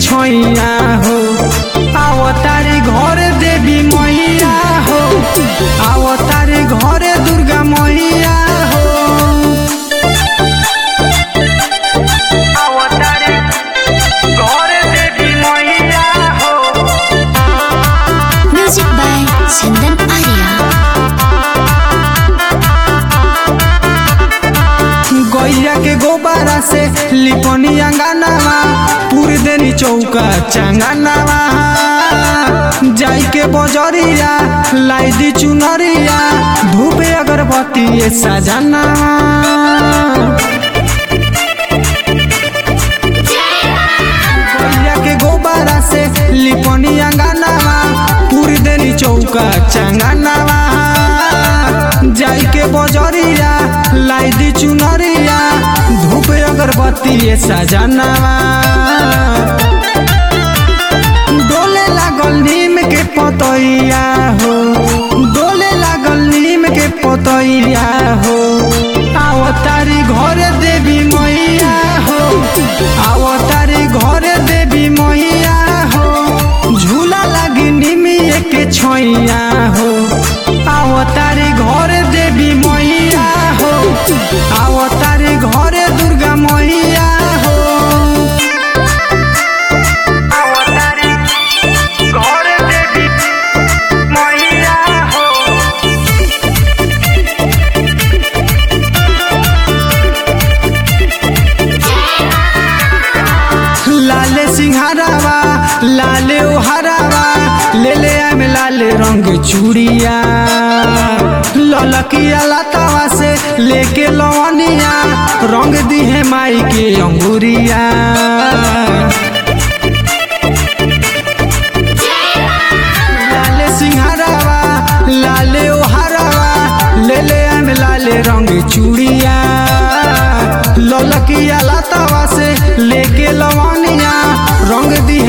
छोइया हो। आओ तारे घर देवी मैया हो, आओ तारे घरे दुर्गा मैया हो। आओ तारे घरे देवी मैया हो। Music by Chandan Arya. गैया के गोबारा से लिपनी अंगनावा, पूरी देनी चौका चंगनावा। जाई के बजरिया लाई दी चुनरिया, धूप अगरबत्ती सजना। गैया के गोबारा से लिपनी अंगनावा, पूरी देनी चौका चंगनावा। जाई के बजरिया लाई दी चुनरिया, धूप अगरबत्ती सजनावा। डोले लागल नीम के पतैया हो, डोले लागल नीम के पतैया हो। आओ तारी घरे देवी मैया हो, आओ तारी घरे देवी मैया हो। झूला लगी निमिये के छोइया हो। आओ तारी घरे देवी मैया हो, आओ तारी घरे दुर्गा मैया हो। आओ तारी घरे देवी मैया हो। लाले सिंहारावा लाले ओहारावा, ले ले आम लाले रंग चूड़िया। ललकिया लतावा से लेके लवनिया, रंग दी है माई के अंगूरिया। लाले सिंहारावा लाले ओहारावा, ले ले आम लाले रंग चूड़िया। ललकिया लतावा से लेके लवनिया, रंग दी